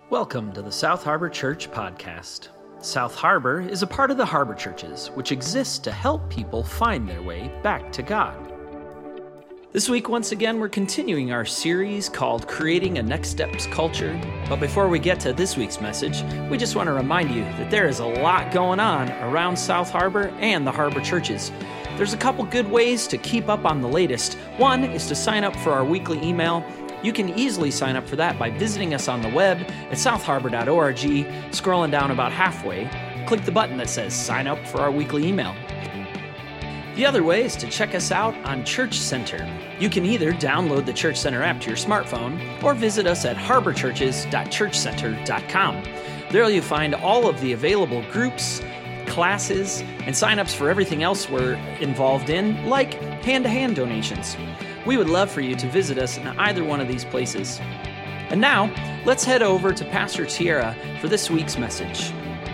Welcome to the South Harbor Church podcast. South Harbor is a part of the Harbor Churches, which exists to help people find their way back to God. This week, once again, we're continuing our series called Creating a Next Steps Culture. But before we get to this week's message, we just want to remind you that there is a lot going on around South Harbor and the Harbor Churches. There's a couple good ways to keep up on the latest. One is to sign up for our weekly email. You can easily sign up for that by visiting us on the web at southharbor.org, scrolling down about halfway, click the button that says sign up for our weekly email. The other way is to check us out on Church Center. You can either download the Church Center app to your smartphone or visit us at harborchurches.churchcenter.com. There you'll find all of the available groups, classes, and signups for everything else we're involved in, like hand-to-hand donations. We would love for you to visit us in either one of these places. And now, let's head over to Pastor Tiara for this week's message.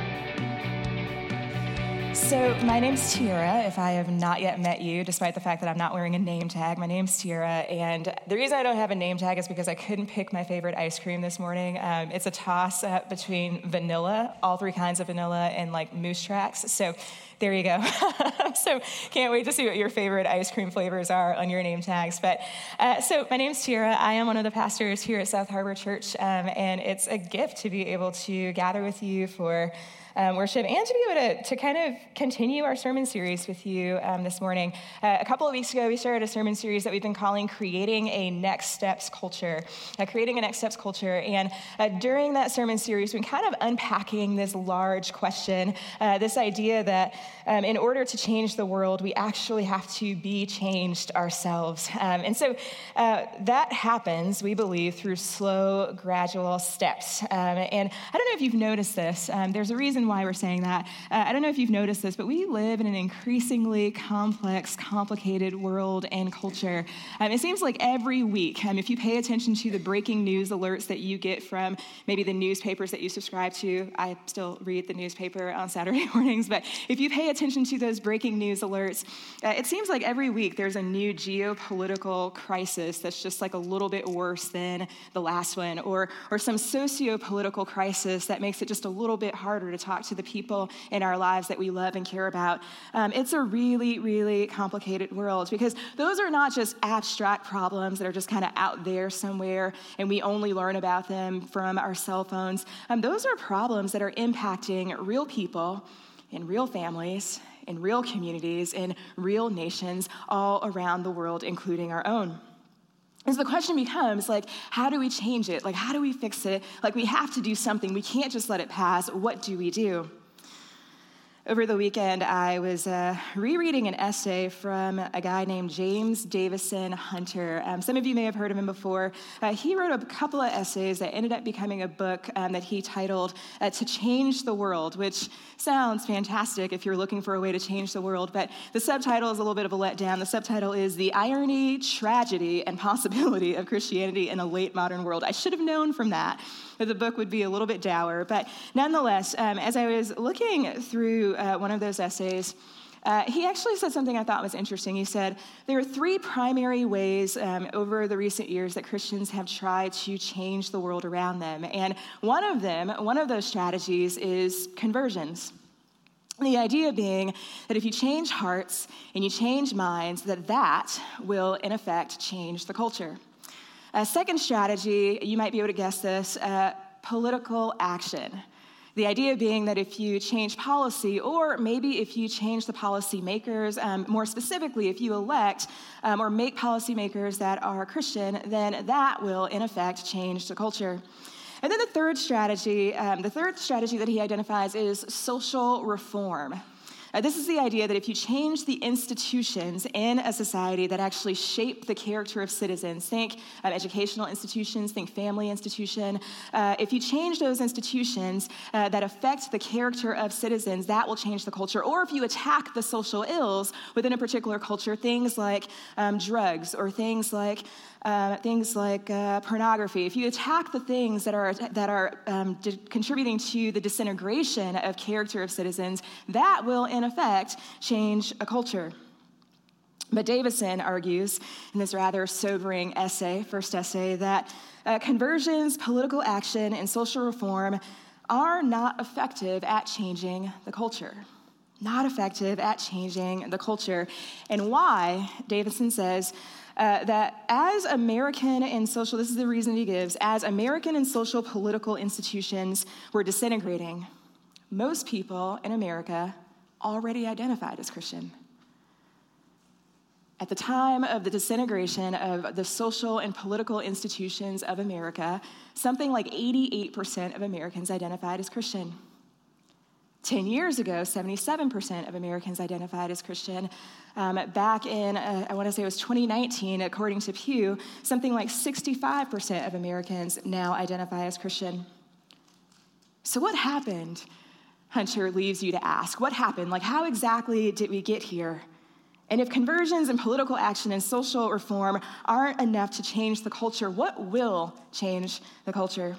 So my name's Tiara, if I have not yet met you, despite the fact that I'm not wearing a name tag. My name's Tiara, and the reason I don't have a name tag is because I couldn't pick my favorite ice cream this morning. It's a toss-up between vanilla, all three kinds of vanilla, and like Moose Tracks. So there you go. So can't wait to see what your favorite ice cream flavors are on your name tags. But so my name's Tiara. I am one of the pastors here at South Harbor Church, and it's a gift to be able to gather with you for worship and to be able to kind of continue our sermon series with you this morning. A couple of weeks ago, we started a sermon series that we've been calling Creating a Next Steps Culture. Creating a Next Steps Culture. And during that sermon series, we've been kind of unpacking this large question, this idea that in order to change the world, we actually have to be changed ourselves. And so that happens, we believe, through slow, gradual steps. And I don't know if you've noticed this. There's a reason why we're saying that. I don't know if you've noticed this, but we live in an increasingly complex, complicated world and culture. It seems like every week, if you pay attention to the breaking news alerts that you get from maybe the newspapers that you subscribe to, I still read the newspaper on Saturday mornings, but if you pay attention to those breaking news alerts, it seems like every week there's a new geopolitical crisis that's just like a little bit worse than the last one, or some socio-political crisis that makes it just a little bit harder to talk to the people in our lives that we love and care about. It's a really, really complicated world because those are not just abstract problems that are just kind of out there somewhere and we only learn about them from our cell phones. Those are problems that are impacting real people in real families, in real communities, in real nations all around the world, including our own. And so the question becomes, how do we change it? How do we fix it? We have to do something. We can't just let it pass. What do we do? Over the weekend, I was rereading an essay from a guy named James Davison Hunter. Some of you may have heard of him before. He wrote a couple of essays that ended up becoming a book that he titled To Change the World, which sounds fantastic if you're looking for a way to change the world, but the subtitle is a little bit of a letdown. The subtitle is The Irony, Tragedy, and Possibility of Christianity in a Late Modern World. I should have known from that the book would be a little bit dour, but nonetheless, as I was looking through one of those essays, he actually said something I thought was interesting. He said, there are three primary ways over the recent years that Christians have tried to change the world around them. And one of those strategies is conversions. The idea being that if you change hearts and you change minds, that will, in effect, change the culture. A second strategy, you might be able to guess this, political action. The idea being that if you change policy, or maybe if you change the policy makers, more specifically, if you elect or make policymakers that are Christian, then that will, in effect, change the culture. And then the third strategy that he identifies is social reform. This is the idea that if you change the institutions in a society that actually shape the character of citizens, think educational institutions, think family institution, if you change those institutions that affect the character of citizens, that will change the culture. Or if you attack the social ills within a particular culture, things like drugs or things like pornography, if you attack the things that are contributing to the disintegration of character of citizens, that will, in effect, change a culture. But Davison argues in this rather sobering first essay, that conversions, political action, and social reform are not effective at changing the culture. Not effective at changing the culture. And why, Davison says, that as American and social, this is the reason he gives, as American and social political institutions were disintegrating, most people in America already identified as Christian. At the time of the disintegration of the social and political institutions of America, something like 88% of Americans identified as Christian. 10 years ago, 77% of Americans identified as Christian. Back in, I want to say it was 2019, according to Pew, something like 65% of Americans now identify as Christian. So what happened, Hunter, leaves you to ask. What happened? Like, how exactly did we get here? And if conversions and political action and social reform aren't enough to change the culture, what will change the culture?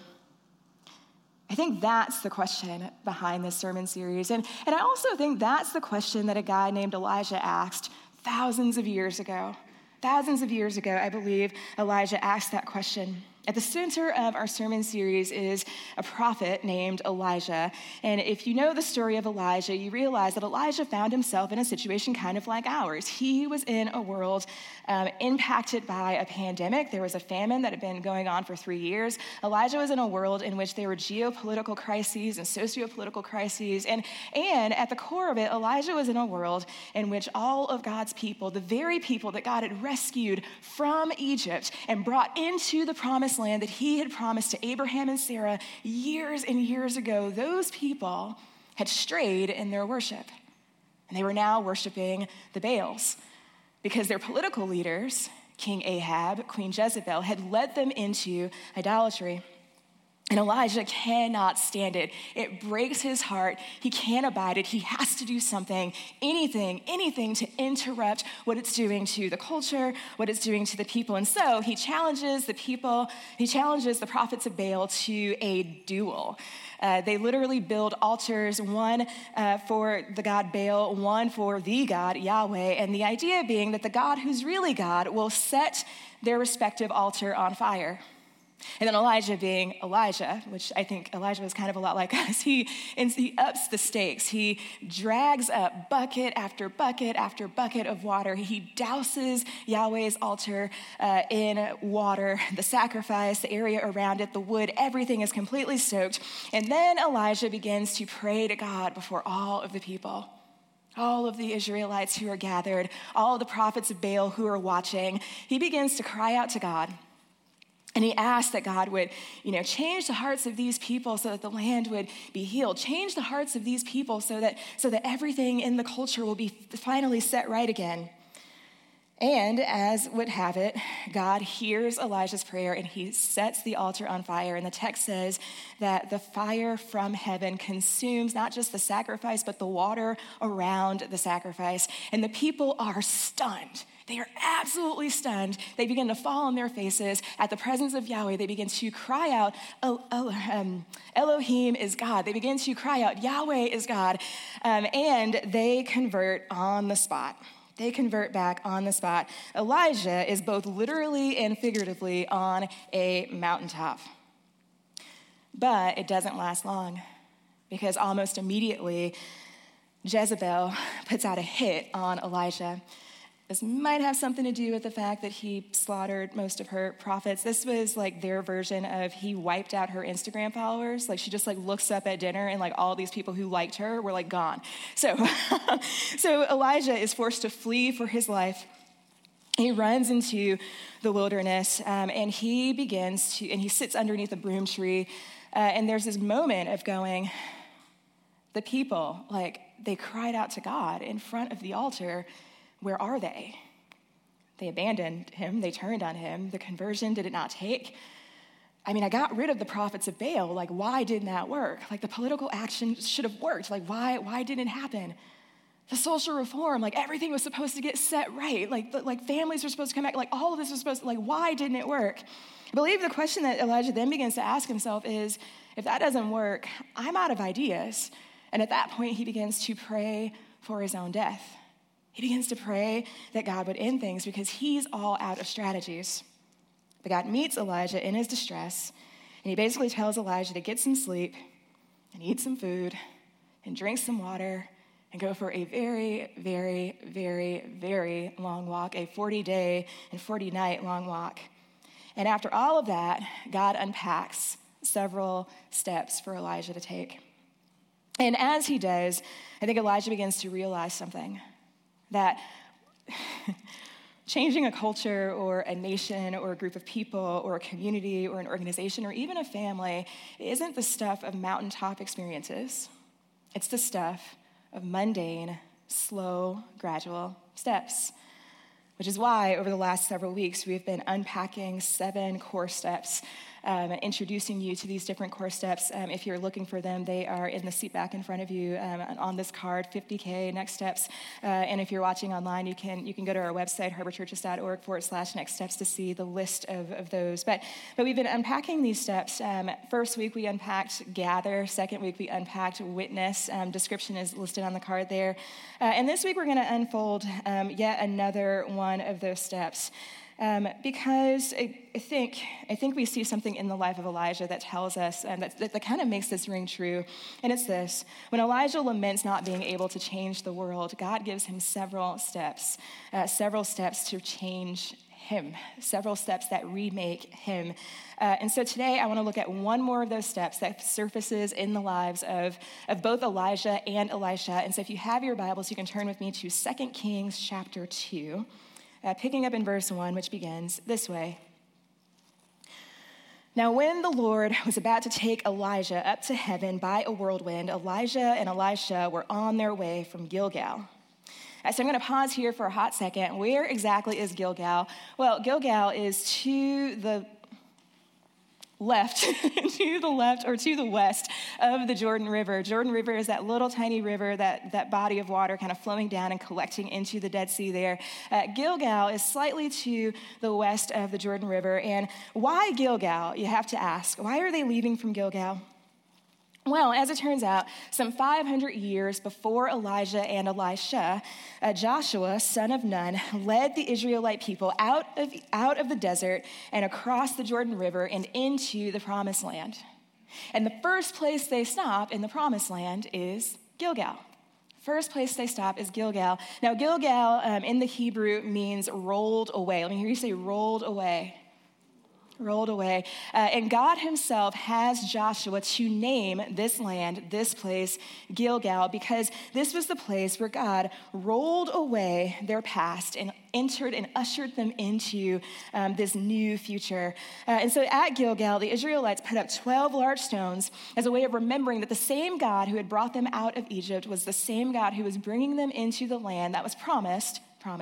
I think that's the question behind this sermon series. And I also think that's the question that a guy named Elijah asked thousands of years ago. Thousands of years ago, I believe Elijah asked that question. At the center of our sermon series is a prophet named Elijah. And if you know the story of Elijah, you realize that Elijah found himself in a situation kind of like ours. He was in a world impacted by a pandemic. There was a famine that had been going on for 3 years. Elijah was in a world in which there were geopolitical crises and socio-political crises. And at the core of it, Elijah was in a world in which all of God's people, the very people that God had rescued from Egypt and brought into the promised land that he had promised to Abraham and Sarah years and years ago, those people had strayed in their worship. And they were now worshiping the Baals because their political leaders, King Ahab, Queen Jezebel, had led them into idolatry. And Elijah cannot stand it. It breaks his heart. He can't abide it. He has to do something, anything to interrupt what it's doing to the culture, what it's doing to the people. And so he challenges the prophets of Baal to a duel. They literally build altars, one for the god Baal, one for the God, Yahweh, and the idea being that the God who's really God will set their respective altar on fire. And then Elijah being Elijah, which I think Elijah was kind of a lot like us, he ups the stakes. He drags up bucket after bucket after bucket of water. He douses Yahweh's altar in water, the sacrifice, the area around it, the wood, everything is completely soaked. And then Elijah begins to pray to God before all of the people. All of the Israelites who are gathered, all of the prophets of Baal who are watching. He begins to cry out to God. And he asked that God would, change the hearts of these people so that the land would be healed. Change the hearts of these people so that everything in the culture will be finally set right again. And as would have it, God hears Elijah's prayer and he sets the altar on fire. And the text says that the fire from heaven consumes not just the sacrifice, but the water around the sacrifice. And the people are stunned. They are absolutely stunned. They begin to fall on their faces at the presence of Yahweh. They begin to cry out, Elohim is God. They begin to cry out, Yahweh is God. And they convert on the spot. They convert back on the spot. Elijah is both literally and figuratively on a mountaintop. But it doesn't last long because almost immediately, Jezebel puts out a hit on Elijah. This might have something to do with the fact that he slaughtered most of her prophets. This was like their version of he wiped out her Instagram followers. Like she just looks up at dinner and all these people who liked her were gone. So Elijah is forced to flee for his life. He runs into the wilderness and he sits underneath a broom tree. And there's this moment of going, the people, they cried out to God in front of the altar. Where are they? They abandoned him. They turned on him. The conversion, did it not take? I got rid of the prophets of Baal. Why didn't that work? The political action should have worked. Why didn't it happen? The social reform, everything was supposed to get set right. Families were supposed to come back. All of this was supposed to, why didn't it work? I believe the question that Elijah then begins to ask himself is, if that doesn't work, I'm out of ideas. And at that point, he begins to pray for his own death. He begins to pray that God would end things because he's all out of strategies. But God meets Elijah in his distress, and he basically tells Elijah to get some sleep and eat some food and drink some water and go for a very, very, very, very long walk, a 40-day and 40-night long walk. And after all of that, God unpacks several steps for Elijah to take. And as he does, I think Elijah begins to realize something, that changing a culture or a nation or a group of people or a community or an organization or even a family isn't the stuff of mountaintop experiences. It's the stuff of mundane, slow, gradual steps, which is why over the last several weeks we've been unpacking 7 core steps, introducing you to these different core steps. If you're looking for them, they are in the seat back in front of you on this card, 50K Next Steps. And if you're watching online, you can go to our website, harborchurches.org/next steps to see the list of those. But we've been unpacking these steps. First week we unpacked gather. Second week we unpacked witness. Description is listed on the card there. And this week we're going to unfold yet another one of those steps. Because I think we see something in the life of Elijah that tells us, that kind of makes this ring true, and it's this. When Elijah laments not being able to change the world, God gives him several steps to change him, several steps that remake him. And so today I want to look at one more of those steps that surfaces in the lives of both Elijah and Elisha. And so if you have your Bibles, you can turn with me to 2 Kings chapter 2. Picking up in verse 1, which begins this way. Now, when the Lord was about to take Elijah up to heaven by a whirlwind, Elijah and Elisha were on their way from Gilgal. So I'm going to pause here for a hot second. Where exactly is Gilgal? Well, Gilgal is to the left or to the west of the Jordan River. Jordan River is that little tiny river, that body of water kind of flowing down and collecting into the Dead Sea there. Gilgal is slightly to the west of the Jordan River. And why Gilgal, you have to ask? Why are they leaving from Gilgal? Well, as it turns out, some 500 years before Elijah and Elisha, Joshua, son of Nun, led the Israelite people out of the desert and across the Jordan River and into the Promised Land. And the first place they stop in the Promised Land is Gilgal. First place they stop is Gilgal. Now, Gilgal in the Hebrew means rolled away. Let me hear you say rolled away. Rolled away. And God himself has Joshua to name this land, this place, Gilgal, because this was the place where God rolled away their past and entered and ushered them into this new future. And so at Gilgal, the Israelites put up 12 large stones as a way of remembering that the same God who had brought them out of Egypt was the same God who was bringing them into the land that was promised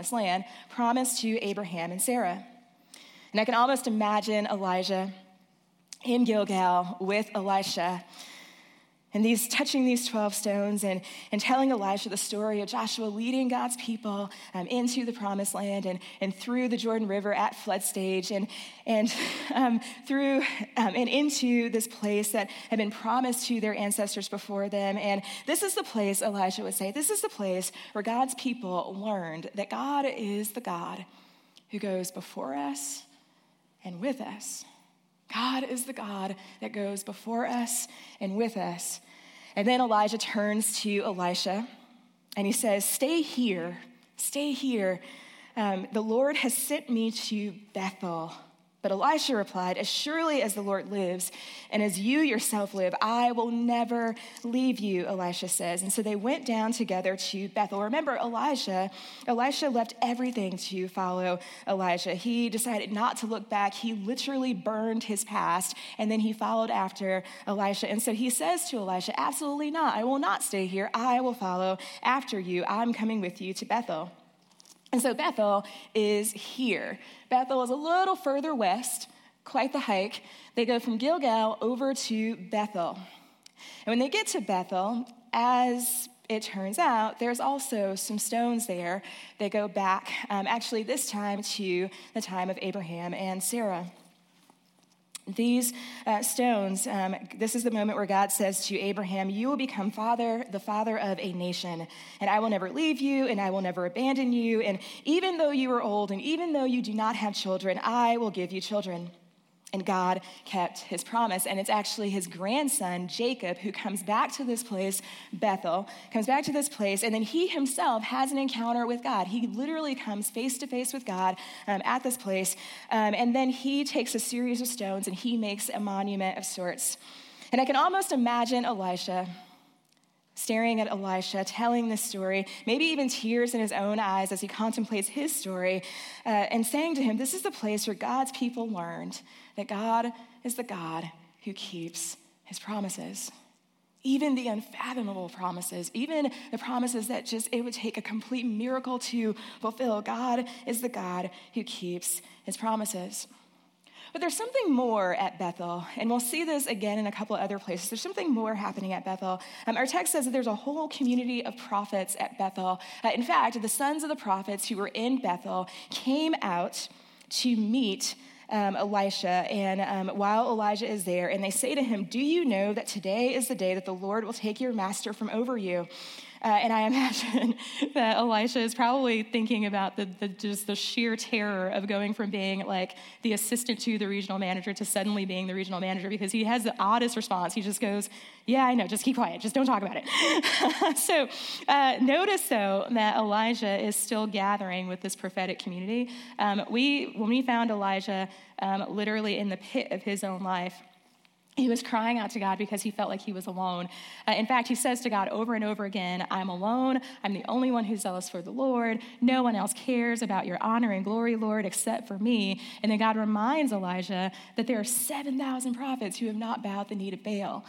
to Abraham and Sarah. And I can almost imagine Elijah in Gilgal with Elisha and touching these 12 stones and telling Elisha the story of Joshua leading God's people into the Promised Land and through the Jordan River at flood stage and through and into this place that had been promised to their ancestors before them. And this is the place, Elisha would say, this is the place where God's people learned that God is the God who goes before us and with us. God is the God that goes before us and with us. And then Elijah turns to Elisha and he says, stay here. The Lord has sent me to Bethel. But Elisha replied, as surely as the Lord lives and as you yourself live, I will never leave you, Elisha says. And so they went down together to Bethel. Remember, Elisha left everything to follow Elijah. He decided not to look back. He literally burned his past, and then he followed after Elisha. And so he says to Elisha, absolutely not. I will not stay here. I will follow after you. I'm coming with you to Bethel. And so Bethel is here. Bethel is a little further west, quite the hike. They go from Gilgal over to Bethel. And when they get to Bethel, as it turns out, there's also some stones there. They go back, actually this time to the time of Abraham and Sarah. These stones, this is the moment where God says to Abraham, you will become the father of a nation, and I will never leave you, and I will never abandon you, and even though you are old, and even though you do not have children, I will give you children. And God kept his promise, and it's actually his grandson, Jacob, who comes back to this place, Bethel, and then he himself has an encounter with God. He literally comes face to face with God at this place, and then he takes a series of stones, and he makes a monument of sorts. And I can almost imagine Elisha staring at Elisha, telling this story, maybe even tears in his own eyes as he contemplates his story, and saying to him, this is the place where God's people learned that God is the God who keeps his promises. Even the unfathomable promises, even the promises that it would take a complete miracle to fulfill. God is the God who keeps his promises. But there's something more at Bethel, and we'll see this again in a couple of other places. There's something more happening at Bethel. Our text says that there's a whole community of prophets at Bethel. In fact, the sons of the prophets who were in Bethel came out to meet Elisha, and while Elijah is there, and they say to him, do you know that today is the day that the Lord will take your master from over you? And I imagine that Elisha is probably thinking about the sheer terror of going from being like the assistant to the regional manager to suddenly being the regional manager, because he has the oddest response. He just goes, yeah, I know, just keep quiet, just don't talk about it. So notice, though, that Elijah is still gathering with this prophetic community. When we found Elijah literally in the pit of his own life, he was crying out to God because he felt like he was alone. In fact, he says to God over and over again, I'm alone. I'm the only one who's zealous for the Lord. No one else cares about your honor and glory, Lord, except for me. And then God reminds Elijah that there are 7,000 prophets who have not bowed the knee to Baal.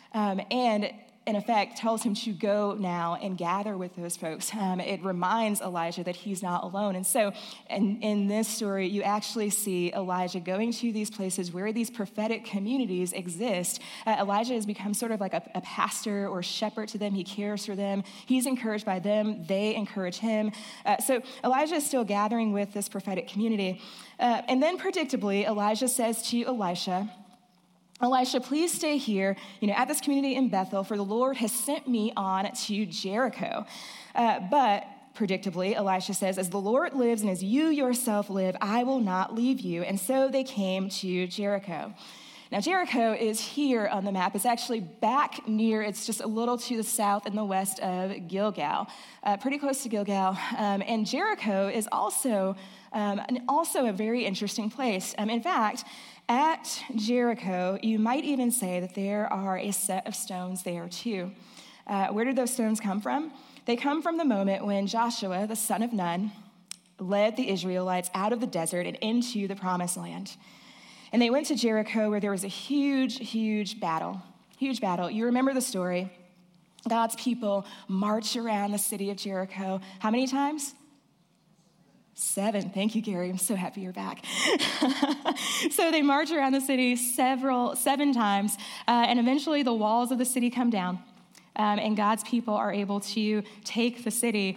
And in effect, tells him to go now and gather with those folks. It reminds Elijah that he's not alone. And so in this story, you actually see Elijah going to these places where these prophetic communities exist. Elijah has become sort of like a pastor or shepherd to them. He cares for them. He's encouraged by them. They encourage him. So Elijah is still gathering with this prophetic community. And then predictably, Elijah says to Elisha, please stay here, at this community in Bethel, for the Lord has sent me on to Jericho. But predictably, Elisha says, as the Lord lives and as you yourself live, I will not leave you. And so they came to Jericho. Now, Jericho is here on the map. It's actually back near, it's just a little to the south and the west of Gilgal, pretty close to Gilgal. And Jericho is also a very interesting place. In fact, at Jericho, you might even say that there are a set of stones there too. Where did those stones come from? They come from the moment when Joshua, the son of Nun, led the Israelites out of the desert and into the promised land. And they went to Jericho where there was a huge battle. You remember the story. God's people march around the city of Jericho. How many times? 7. Thank you, Gary. I'm so happy you're back. So they march around the city 7 times, and eventually the walls of the city come down, and God's people are able to take the city.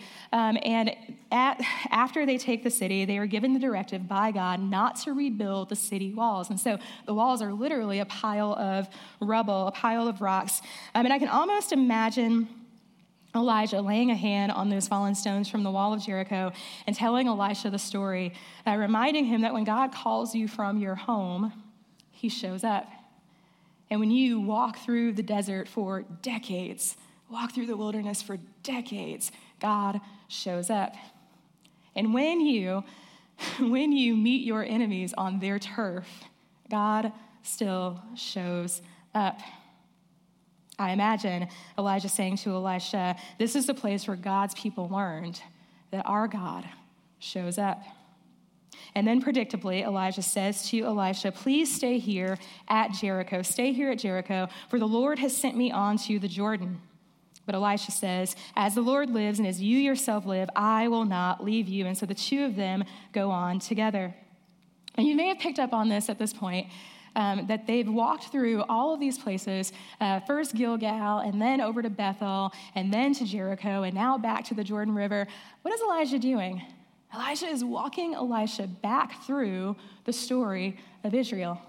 After they take the city, they are given the directive by God not to rebuild the city walls. And so the walls are literally a pile of rubble, a pile of rocks. And I can almost imagine Elijah laying a hand on those fallen stones from the wall of Jericho and telling Elisha the story, reminding him that when God calls you from your home, he shows up. And when you walk through the desert for decades, walk through the wilderness for decades, God shows up. And when you meet your enemies on their turf, God still shows up. I imagine Elijah saying to Elisha, this is the place where God's people learned that our God shows up. And then predictably, Elijah says to Elisha, please stay here at Jericho. Stay here at Jericho, for the Lord has sent me on to the Jordan. But Elisha says, as the Lord lives and as you yourself live, I will not leave you. And so the two of them go on together. And you may have picked up on this at this point, that they've walked through all of these places, first Gilgal, and then over to Bethel, and then to Jericho, and now back to the Jordan River. What is Elijah doing? Elijah is walking Elisha back through the story of Israel.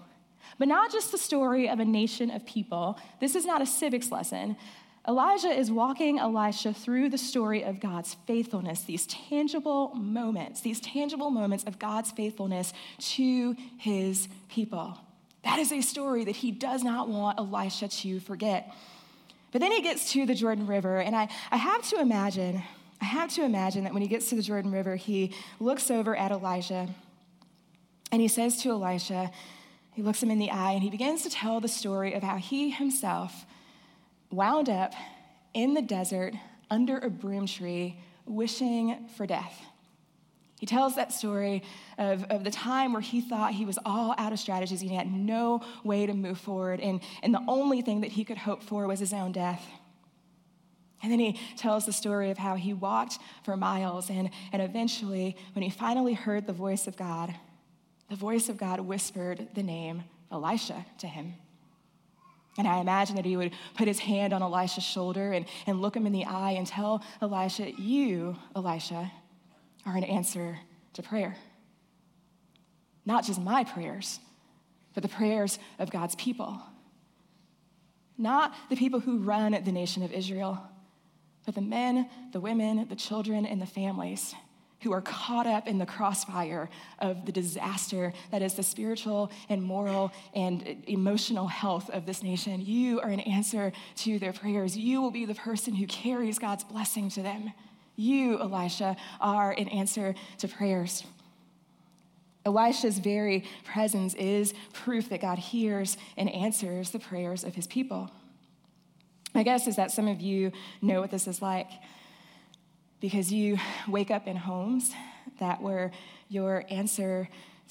But not just the story of a nation of people. This is not a civics lesson. Elijah is walking Elisha through the story of God's faithfulness, these tangible moments of God's faithfulness to his people. That is a story that he does not want Elisha to forget. But then he gets to the Jordan River, and I have to imagine that when he gets to the Jordan River, he looks over at Elijah, and he says to Elisha, he looks him in the eye, and he begins to tell the story of how he himself wound up in the desert under a broom tree, wishing for death. He tells that story of the time where he thought he was all out of strategies, and he had no way to move forward, and the only thing that he could hope for was his own death. And then he tells the story of how he walked for miles, and eventually, when he finally heard the voice of God whispered the name Elisha to him. And I imagine that he would put his hand on Elisha's shoulder and look him in the eye and tell Elisha, "You, Elisha, are an answer to prayer. Not just my prayers, but the prayers of God's people. Not the people who run the nation of Israel, but the men, the women, the children, and the families who are caught up in the crossfire of the disaster that is the spiritual and moral and emotional health of this nation. You are an answer to their prayers. You will be the person who carries God's blessing to them. You, Elisha, are an answer to prayers." Elisha's very presence is proof that God hears and answers the prayers of his people. My guess is that some of you know what this is like, because you wake up in homes that were answers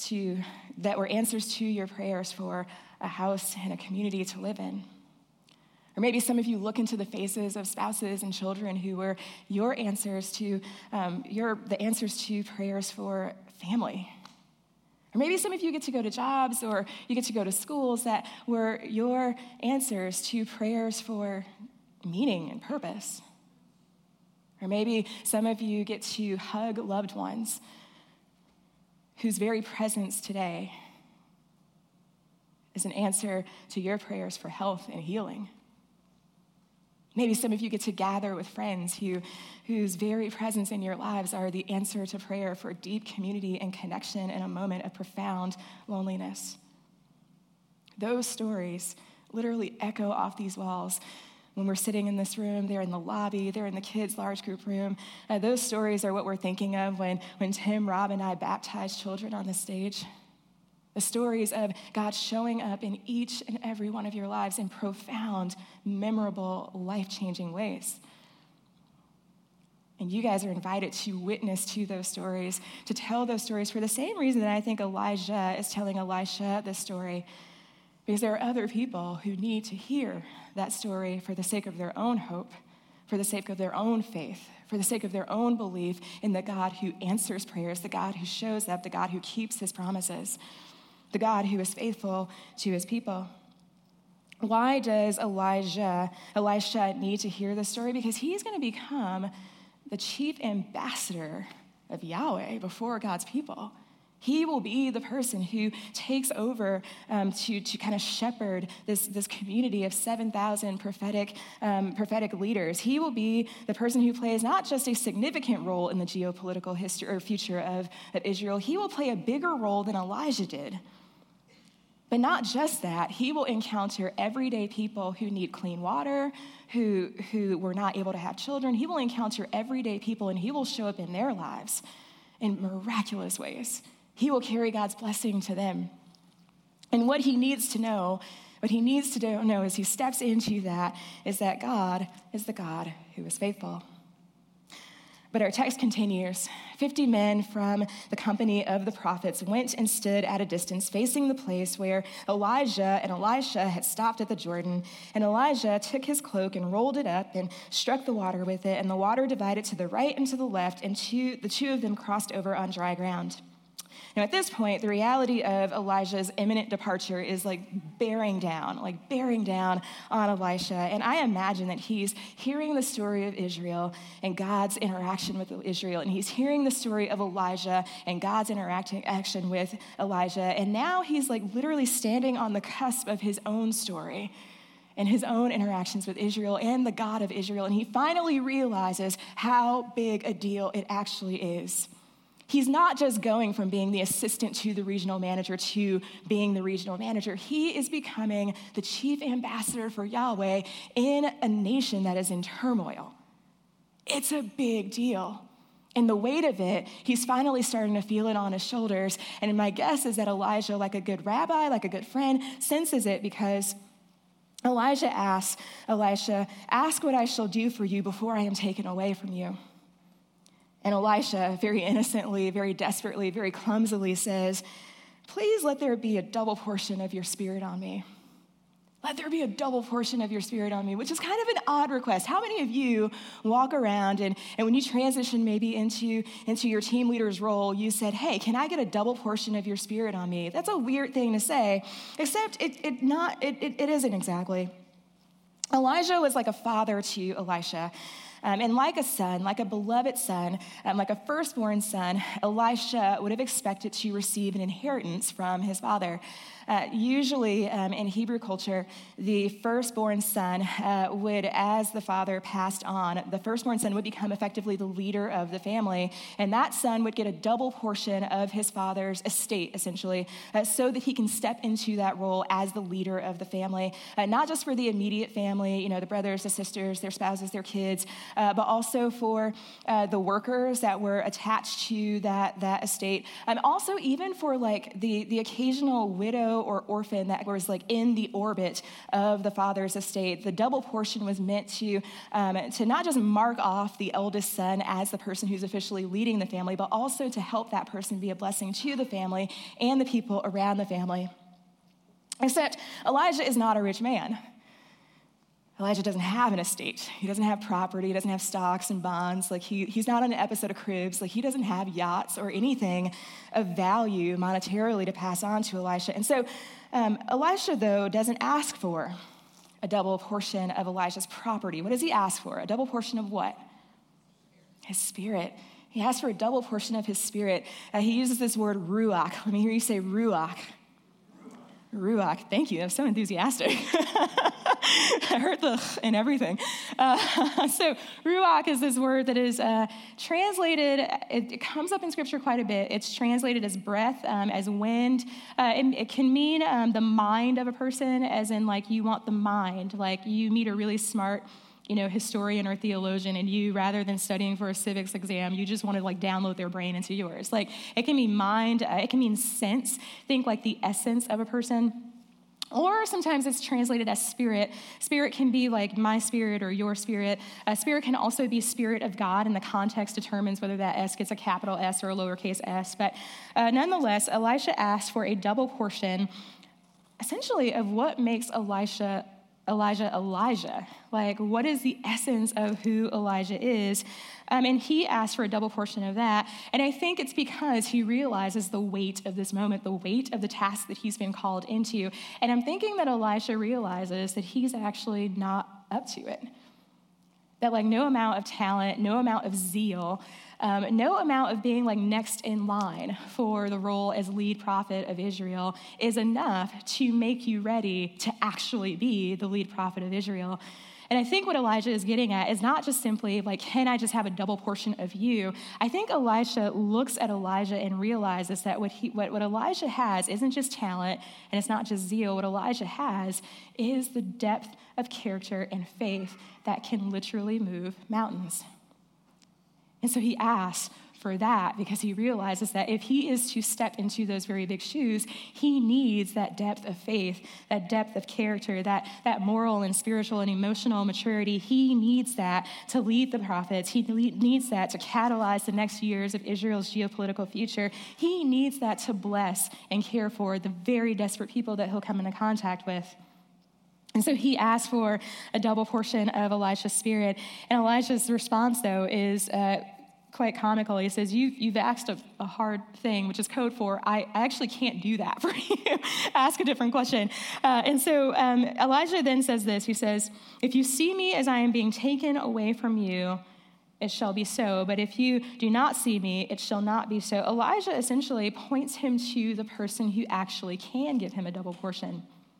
to your prayers for a house and a community to live in. Or maybe some of you look into the faces of spouses and children who were your answers to the answers to prayers for family. Or maybe some of you get to go to jobs or you get to go to schools that were your answers to prayers for meaning and purpose. Or maybe some of you get to hug loved ones whose very presence today is an answer to your prayers for health and healing. Maybe some of you get to gather with friends whose very presence in your lives are the answer to prayer for deep community and connection in a moment of profound loneliness. Those stories literally echo off these walls. When we're sitting in this room, they're in the lobby, they're in the kids' large group room. Those stories are what we're thinking of when Tim, Rob, and I baptize children on the stage. The stories of God showing up in each and every one of your lives in profound, memorable, life-changing ways. And you guys are invited to witness to those stories, to tell those stories for the same reason that I think Elijah is telling Elisha this story. Because there are other people who need to hear that story for the sake of their own hope, for the sake of their own faith, for the sake of their own belief in the God who answers prayers, the God who shows up, the God who keeps his promises, the God who is faithful to his people. Why does Elisha need to hear this story? Because he's going to become the chief ambassador of Yahweh before God's people. He will be the person who takes over to kind of shepherd this community of 7,000 prophetic leaders. He will be the person who plays not just a significant role in the geopolitical history or future of Israel. He will play a bigger role than Elijah did. But not just that, he will encounter everyday people who need clean water, who were not able to have children. He will encounter everyday people, and he will show up in their lives in miraculous ways. He will carry God's blessing to them. And what he needs to know as he steps into that is that God is the God who is faithful. But our text continues. 50 men from the company of the prophets went and stood at a distance facing the place where Elijah and Elisha had stopped at the Jordan. And Elijah took his cloak and rolled it up and struck the water with it. And the water divided to the right and to the left, and the two of them crossed over on dry ground. Now, at this point, the reality of Elijah's imminent departure is bearing down on Elisha. And I imagine that he's hearing the story of Israel and God's interaction with Israel. And he's hearing the story of Elijah and God's interaction with Elijah. And now he's literally standing on the cusp of his own story and his own interactions with Israel and the God of Israel. And he finally realizes how big a deal it actually is. He's not just going from being the assistant to the regional manager to being the regional manager. He is becoming the chief ambassador for Yahweh in a nation that is in turmoil. It's a big deal. And the weight of it, he's finally starting to feel it on his shoulders. And my guess is that Elijah, like a good rabbi, like a good friend, senses it, because Elijah asks Elisha, "Ask what I shall do for you before I am taken away from you." And Elisha, very innocently, very desperately, very clumsily says, "Please let there be a double portion of your spirit on me. Let there be a double portion of your spirit on me," which is kind of an odd request. How many of you walk around and when you transition maybe into your team leader's role, you said, "Hey, can I get a double portion of your spirit on me?" That's a weird thing to say, except it isn't exactly. Elijah was like a father to Elisha. And like a son, like a beloved son, like a firstborn son, Elisha would have expected to receive an inheritance from his father. Usually in Hebrew culture, the firstborn son would, as the father passed on, the firstborn son would become effectively the leader of the family. And that son would get a double portion of his father's estate, essentially, so that he can step into that role as the leader of the family. Not just for the immediate family, the brothers, the sisters, their spouses, their kids, but also for the workers that were attached to that estate. Also even for the occasional widow or orphan that was in the orbit of the father's estate. The double portion was meant to not just mark off the eldest son as the person who's officially leading the family, but also to help that person be a blessing to the family and the people around the family. Except Elijah is not a rich man. Elijah doesn't have an estate. He doesn't have property. He doesn't have stocks and bonds. He's not on an episode of Cribs. He doesn't have yachts or anything of value monetarily to pass on to Elisha. And so Elisha, though, doesn't ask for a double portion of Elijah's property. What does he ask for? A double portion of what? His spirit. He asks for a double portion of his spirit. He uses this word ruach. Let me hear you say ruach. Ruach. Thank you. That was so enthusiastic. I heard the and everything. So ruach is this word that is translated, it comes up in Scripture quite a bit. It's translated as breath, as wind. It can mean the mind of a person, as in you want the mind. You meet a really smart historian or theologian, and you, rather than studying for a civics exam, you just want to download their brain into yours. It can mean mind, it can mean sense. Think the essence of a person. Or sometimes it's translated as spirit. Spirit can be my spirit or your spirit. Spirit can also be spirit of God, and the context determines whether that S gets a capital S or a lowercase s. But nonetheless, Elisha asked for a double portion, essentially, of what makes Elijah. What is the essence of who Elijah is? And he asked for a double portion of that. And I think it's because he realizes the weight of this moment, the weight of the task that he's been called into. And I'm thinking that Elisha realizes that he's actually not up to it. That no amount of talent, no amount of zeal, no amount of being next in line for the role as lead prophet of Israel is enough to make you ready to actually be the lead prophet of Israel. And I think what Elijah is getting at is not just simply can I just have a double portion of you? I think Elisha looks at Elijah and realizes that what Elijah has isn't just talent, and it's not just zeal. What Elijah has is the depth of character and faith that can literally move mountains. And so he asks for that because he realizes that if he is to step into those very big shoes, he needs that depth of faith, that depth of character, that moral and spiritual and emotional maturity. He needs that to lead the prophets. He needs that to catalyze the next years of Israel's geopolitical future. He needs that to bless and care for the very desperate people that he'll come into contact with. And so he asked for a double portion of Elisha's spirit. And Elijah's response, though, is quite comical. He says, you've asked a hard thing, which is code for, I actually can't do that for you. Ask a different question. And so Elijah then says this. He says, if you see me as I am being taken away from you, it shall be so. But if you do not see me, it shall not be so. Elijah essentially points him to the person who actually can give him a double portion.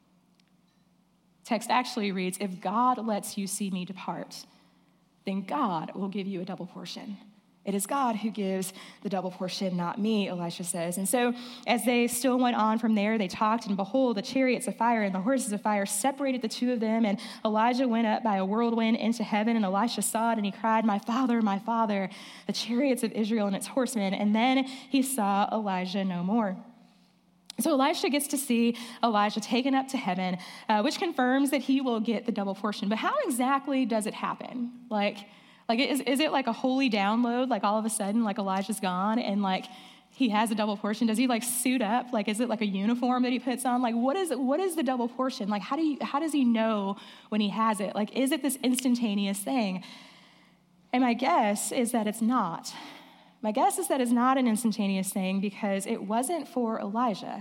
Text actually reads, if God lets you see me depart, then God will give you a double portion. It is God who gives the double portion, not me, Elisha says. And so as they still went on from there, they talked, and behold, the chariots of fire and the horses of fire separated the two of them, and Elijah went up by a whirlwind into heaven, and Elisha saw it, and he cried, my father, the chariots of Israel and its horsemen. And then he saw Elijah no more. So Elisha gets to see Elijah taken up to heaven, which confirms that he will get the double portion. But how exactly does it happen? Like is it like a holy download? Like all of a sudden, like Elijah's gone and like he has a double portion? Does he like suit up? Like is it like a uniform that he puts on? Like what is the double portion? Like how does he know when he has it? Like is it this instantaneous thing? And my guess is that it's not. My guess is that it's not an instantaneous thing because it wasn't for Elijah.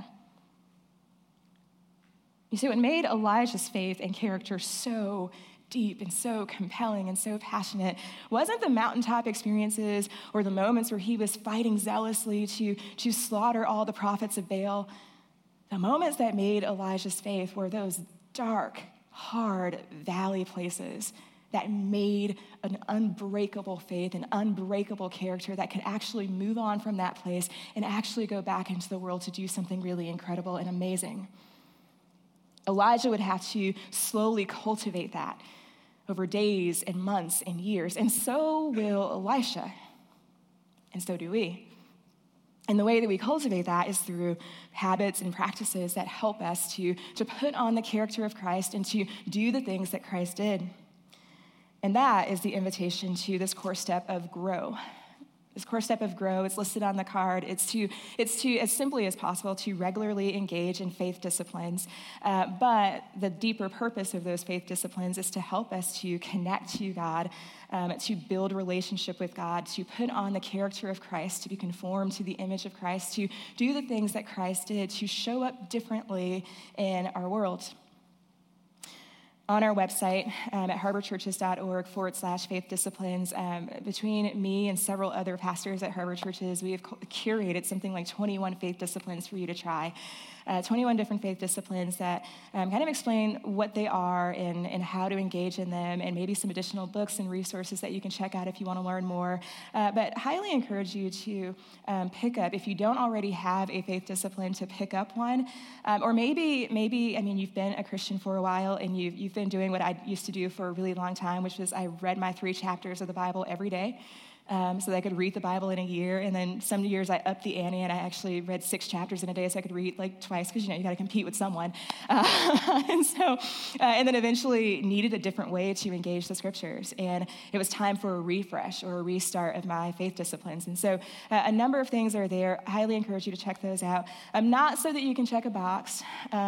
You see, what made Elijah's faith and character so deep and so compelling and so passionate wasn't the mountaintop experiences or the moments where he was fighting zealously to slaughter all the prophets of Baal. The moments that made Elijah's faith were those dark, hard valley places that made an unbreakable faith, an unbreakable character that could actually move on from that place and actually go back into the world to do something really incredible and amazing. Elijah would have to slowly cultivate that over days and months and years, and so will Elisha, and so do we. And the way that we cultivate that is through habits and practices that help us to put on the character of Christ and to do the things that Christ did. And that is the invitation to this core step of grow. This core step of grow, it's listed on the card. It's to, as simply as possible, to regularly engage in faith disciplines. But the deeper purpose of those faith disciplines is to help us to connect to God, to build relationship with God, to put on the character of Christ, to be conformed to the image of Christ, to do the things that Christ did, to show up differently in our world. On our website at harborchurches.org/faith disciplines, between me and several other pastors at Harbor Churches, we have curated something like 21 faith disciplines for you to try. 21 different faith disciplines that kind of explain what they are and how to engage in them, and maybe some additional books and resources that you can check out if you want to learn more. But highly encourage you to pick up, if you don't already have a faith discipline, to pick up one. Or maybe, I mean, you've been a Christian for a while and you've been doing what I used to do for a really long time, which was I read my 3 chapters of the Bible every day. So that I could read the Bible in a year. And then some years I upped the ante and I actually read 6 chapters in a day so I could read like twice because, you got to compete with someone. And then eventually needed a different way to engage the scriptures. And it was time for a refresh or a restart of my faith disciplines. And so a number of things are there. I highly encourage you to check those out. Not so that you can check a box.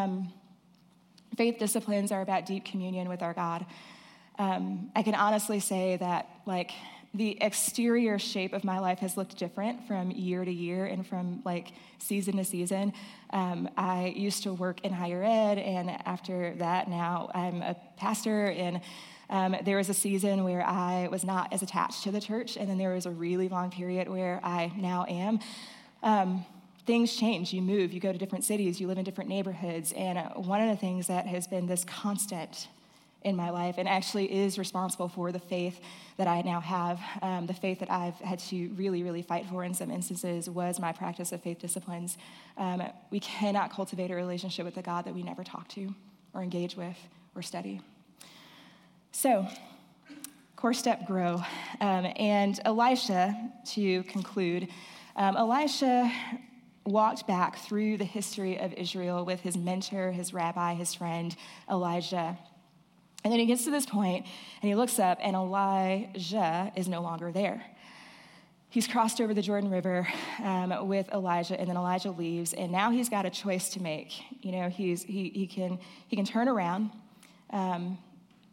Faith disciplines are about deep communion with our God. I can honestly say that, the exterior shape of my life has looked different from year to year and from season to season. I used to work in higher ed, and after that, now I'm a pastor. And there was a season where I was not as attached to the church, and then there was a really long period where I now am. Things change. You move. You go to different cities. You live in different neighborhoods. And one of the things that has been this constant in my life, and actually is responsible for the faith that I now have, the faith that I've had to really, really fight for in some instances, was my practice of faith disciplines. We cannot cultivate a relationship with a God that we never talk to or engage with or study. So, core step, grow. And Elisha, to conclude, Elisha walked back through the history of Israel with his mentor, his rabbi, his friend, Elijah. And then he gets to this point, and he looks up, and Elijah is no longer there. He's crossed over the Jordan River with Elijah, and then Elijah leaves, and now he's got a choice to make. He can turn around,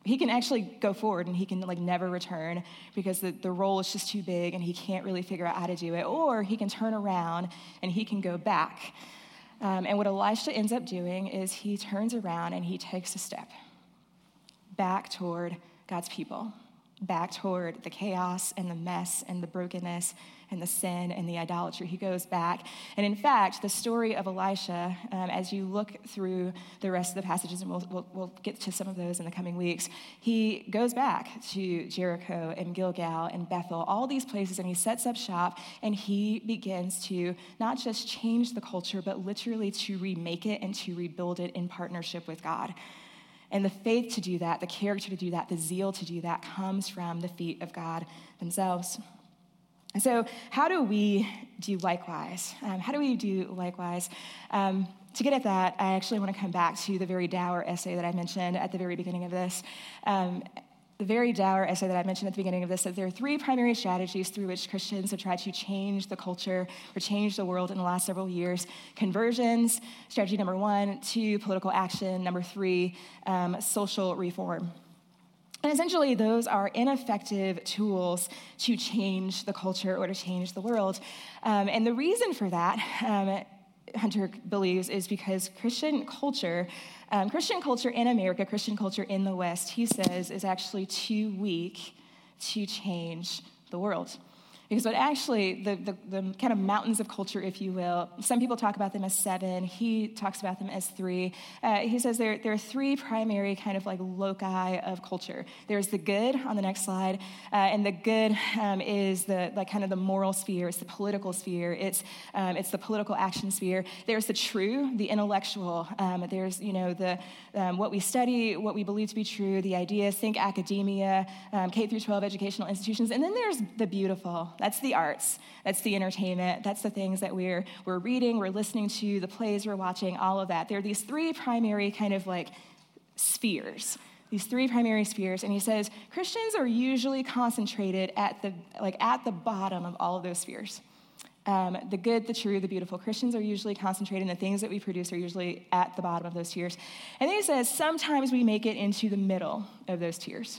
He can actually go forward and he can never return because the role is just too big and he can't really figure out how to do it. Or he can turn around and he can go back. And what Elisha ends up doing is he turns around and he takes a step back toward God's people, back toward the chaos and the mess and the brokenness and the sin and the idolatry. He goes back. And in fact, the story of Elisha, as you look through the rest of the passages, and we'll get to some of those in the coming weeks, he goes back to Jericho and Gilgal and Bethel, all these places, and he sets up shop, and he begins to not just change the culture, but literally to remake it and to rebuild it in partnership with God. And the faith to do that, the character to do that, the zeal to do that comes from the feet of God themselves. And so how do we do likewise? To get at that, I actually want to come back to the very dour essay that I mentioned at the very beginning of this. The very dour essay that I mentioned at the beginning of this, that there are three primary strategies through which Christians have tried to change the culture or change the world in the last several years. Conversions, strategy number 1. 2, political action. Number 3, social reform. And essentially, those are ineffective tools to change the culture or to change the world. And the reason for that, Hunter believes, is because Christian culture in America, Christian culture in the West, he says, is actually too weak to change the world. Because what actually, the kind of mountains of culture, if you will, some people talk about them as 7. He talks about them as 3. He says there are 3 primary kind of loci of culture. There's the good on the next slide, and the good is the kind of the moral sphere. It's the political sphere. It's the political action sphere. There's the true, the intellectual. There's the what we study, what we believe to be true, the ideas. Think academia, K through 12 educational institutions, and then there's the beautiful. That's the arts, that's the entertainment, that's the things that we're reading, we're listening to, the plays we're watching, all of that. There are these 3 primary kind of spheres, these 3 primary spheres, and he says Christians are usually concentrated at the bottom of all of those spheres. The good, the true, the beautiful. Christians are usually concentrated, and the things that we produce are usually at the bottom of those tiers. And then he says sometimes we make it into the middle of those tiers.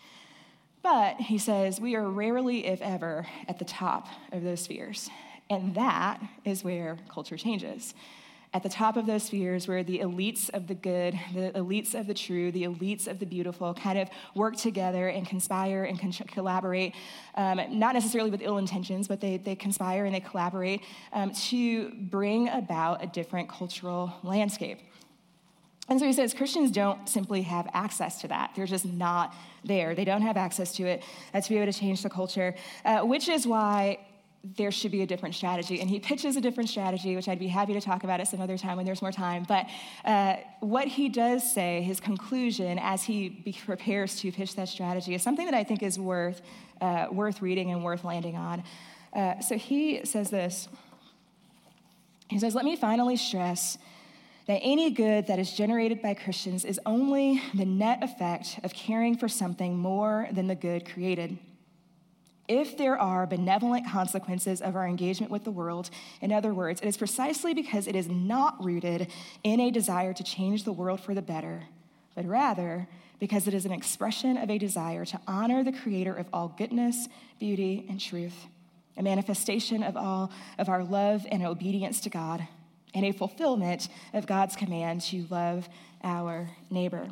But, he says, we are rarely, if ever, at the top of those spheres. And that is where culture changes. At the top of those spheres where the elites of the good, the elites of the true, the elites of the beautiful kind of work together and conspire and collaborate, not necessarily with ill intentions, but they conspire and they collaborate to bring about a different cultural landscape. And so he says Christians don't simply have access to that. They're just not there. They don't have access to it to be able to change the culture, which is why there should be a different strategy. And he pitches a different strategy, which I'd be happy to talk about at some other time when there's more time. But what he does say, his conclusion as he prepares to pitch that strategy, is something that I think is worth reading and worth landing on. So he says this. He says, "Let me finally stress that any good that is generated by Christians is only the net effect of caring for something more than the good created. If there are benevolent consequences of our engagement with the world, in other words, it is precisely because it is not rooted in a desire to change the world for the better, but rather because it is an expression of a desire to honor the creator of all goodness, beauty, and truth, a manifestation of all of our love and obedience to God, and a fulfillment of God's command to love our neighbor."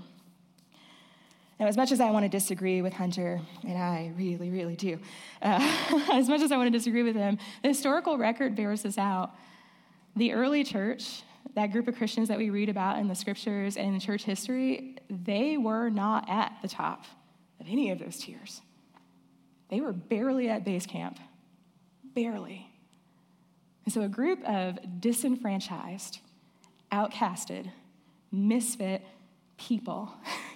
Now, as much as I want to disagree with Hunter, and I really, really do, as much as I want to disagree with him, the historical record bears this out. The early church, that group of Christians that we read about in the scriptures and in church history, they were not at the top of any of those tiers. They were barely at base camp, barely. And so a group of disenfranchised, outcasted, misfit people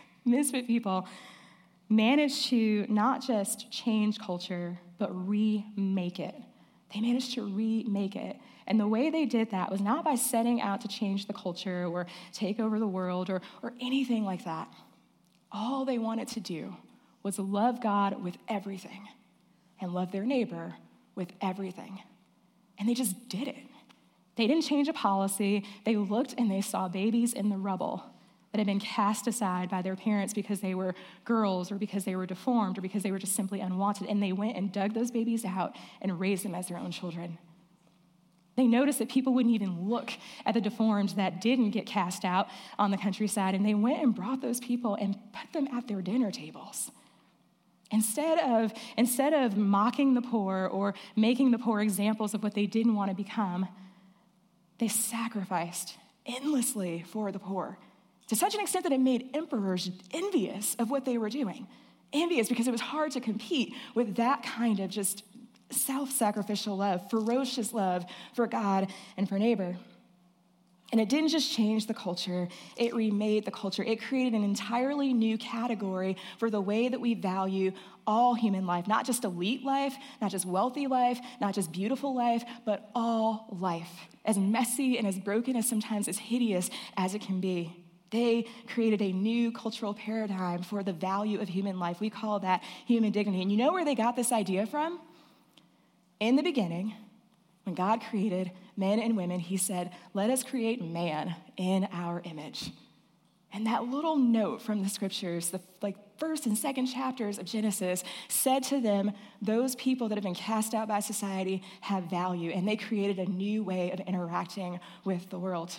managed to not just change culture, but remake it. They managed to remake it. And the way they did that was not by setting out to change the culture or take over the world or anything like that. All they wanted to do was love God with everything and love their neighbor with everything. And they just did it. They didn't change a policy. They looked and they saw babies in the rubble. that had been cast aside by their parents because they were girls or because they were deformed or because they were just simply unwanted. And they went and dug those babies out and raised them as their own children. They noticed that people wouldn't even look at the deformed that didn't get cast out on the countryside, and they went and brought those people and put them at their dinner tables. Instead of mocking the poor or making the poor examples of what they didn't want to become, they sacrificed endlessly for the poor, to such an extent that it made emperors envious of what they were doing. Envious because it was hard to compete with that kind of just self-sacrificial love, ferocious love for God and for neighbor. And it didn't just change the culture, it remade the culture. It created an entirely new category for the way that we value all human life, not just elite life, not just wealthy life, not just beautiful life, but all life, as messy and as broken as sometimes as hideous as it can be. They created a new cultural paradigm for the value of human life. We call that human dignity. And you know where they got this idea from? In the beginning, when God created men and women, he said, let us create man in our image. And that little note from the scriptures, the first and second chapters of Genesis, said to them, those people that have been cast out by society have value, and they created a new way of interacting with the world.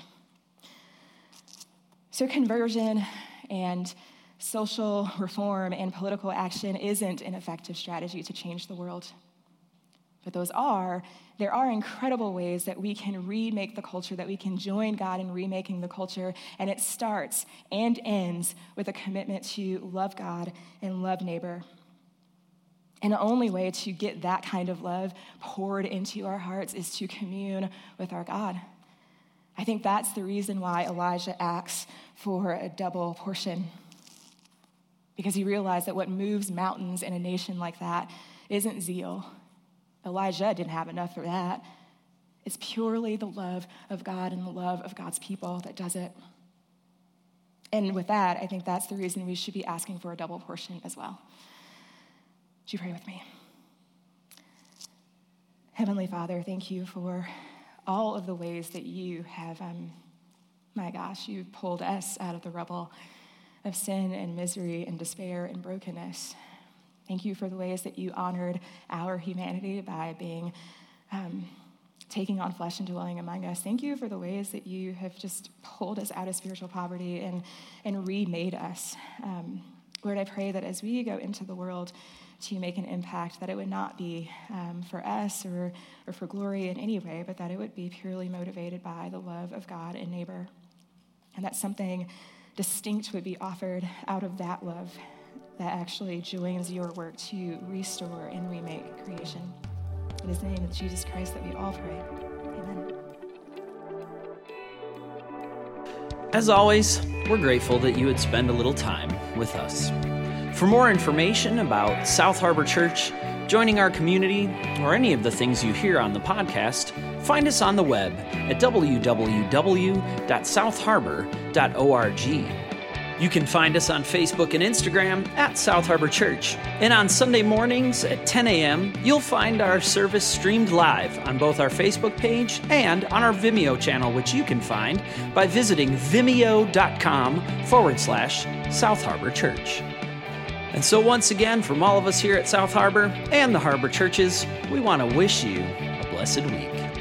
So conversion and social reform and political action isn't an effective strategy to change the world. But there are incredible ways that we can remake the culture, that we can join God in remaking the culture, and it starts and ends with a commitment to love God and love neighbor. And the only way to get that kind of love poured into our hearts is to commune with our God. I think that's the reason why Elijah asks for a double portion, because he realized that what moves mountains in a nation like that isn't zeal. Elijah didn't have enough for that. It's purely the love of God and the love of God's people that does it. And with that, I think that's the reason we should be asking for a double portion as well. Would you pray with me? Heavenly Father, thank you for all of the ways that you have, you pulled us out of the rubble of sin and misery and despair and brokenness. Thank you for the ways that you honored our humanity by being taking on flesh and dwelling among us. Thank you for the ways that you have just pulled us out of spiritual poverty and remade us. Lord, I pray that as we go into the world to make an impact, that it would not be for us or for glory in any way, but that it would be purely motivated by the love of God and neighbor. And that something distinct would be offered out of that love that actually joins your work to restore and remake creation. It is in the name of Jesus Christ that we all pray. Amen. As always, we're grateful that you would spend a little time with us. For more information about South Harbor Church, joining our community, or any of the things you hear on the podcast, find us on the web at www.southharbor.org. You can find us on Facebook and Instagram at South Harbor Church. And on Sunday mornings at 10 a.m., you'll find our service streamed live on both our Facebook page and on our Vimeo channel, which you can find by visiting vimeo.com/South Harbor Church. And so once again, from all of us here at South Harbor and the Harbor Churches, we want to wish you a blessed week.